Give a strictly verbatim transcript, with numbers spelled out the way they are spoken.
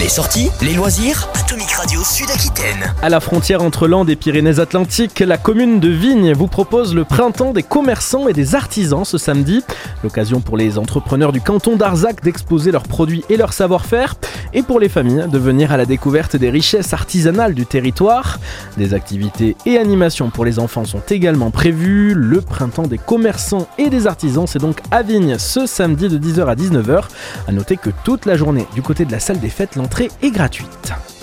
Les sorties, les loisirs, Atomic Radio Sud-Aquitaine. À la frontière entre Landes et Pyrénées-Atlantiques, la commune de Vignes vous propose le printemps des commerçants et des artisans ce samedi. L'occasion pour les entrepreneurs du canton d'Arzac d'exposer leurs produits et leur savoir-faire, et pour les familles de venir à la découverte des richesses artisanales du territoire. Des activités et animations pour les enfants sont également prévues. Le printemps des commerçants et des artisans, c'est donc à Vignes ce samedi de dix heures à dix-neuf heures. A noter que toute la journée du côté de la salle des fêtes, l'entrée est gratuite.